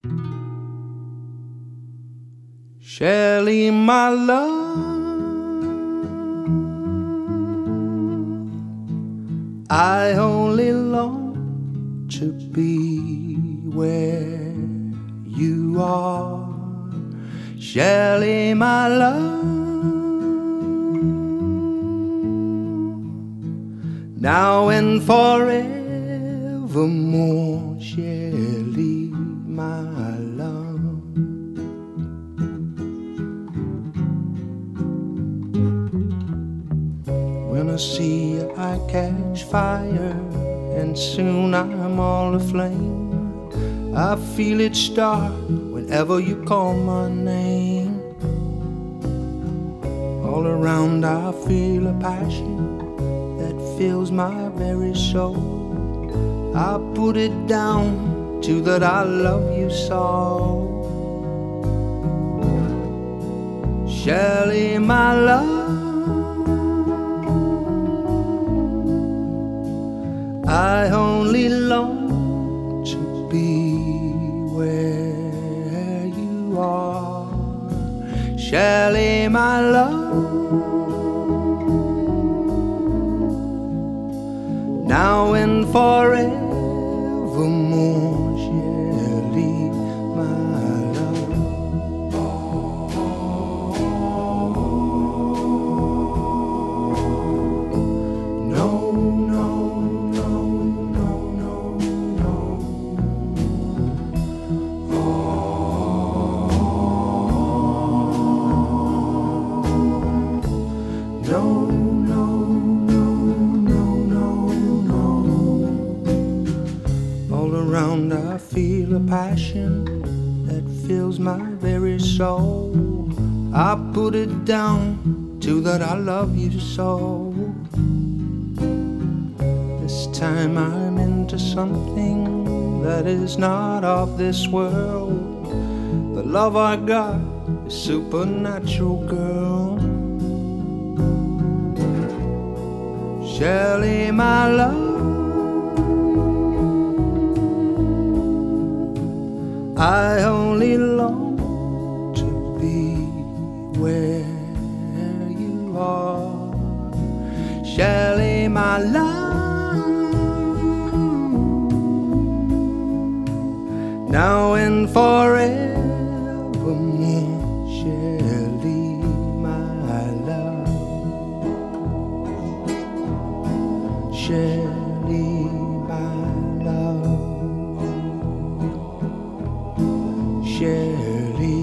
Shelley, my love, I only long to be where you are. Shelley, my love, now and forevermore. Shelley, my love. When I see you, I catch fire, and soon I'm all aflame. I feel it start whenever you call my name. All around I feel a passion that fills my very soul. I put it down to that I love you so. Shelley, my love, I only long to be where you are. Shelley, my love, now and forevermore. Shelley, my love. No, no, no, no, no, no. No, no, no, no, no, no. All around I feel a passion that fills my very soul. I put it down to that I love you so. This time I'm into something that is not of this world. The love I got is supernatural, girl. Shelley, my love, I only long to be where you are. Shelley, my love, now and forevermore. Shelley, my love. Shelley, my love. Shelley.